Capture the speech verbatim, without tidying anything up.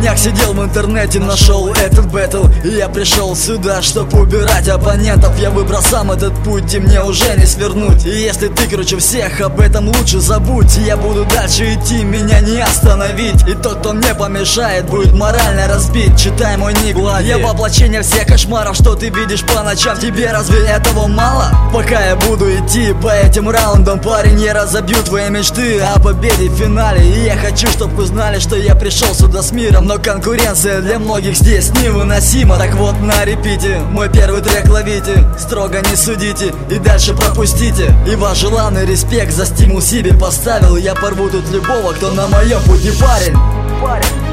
днях сидел в интернете, нашел этот бэтл, и я пришел сюда, чтобы убирать оппонентов. Я выбрал сам этот путь, и мне уже не свернуть. И если ты круче всех, об этом лучше забудь. Я буду дальше идти, меня не остановить. И тот, кто мне помешает, будет морально разбит. Читай мой ник, я воплощение всех кошмаров, что ты видишь по ночам. Тебе разве этого мало? Пока я буду идти по этим раундам, парень, я разобью твои мечты о победе в финале. И я хочу, чтобы вы знали, что я пришел сюда с миром. Но конкуренция для многих здесь невыносима. Так вот, на репите мой первый трек ловите, строго не судите и дальше пропустите. И ваш желанный респект за стимул себе поставил. Я порву тут любого, кто на моем пути, парень. Парень.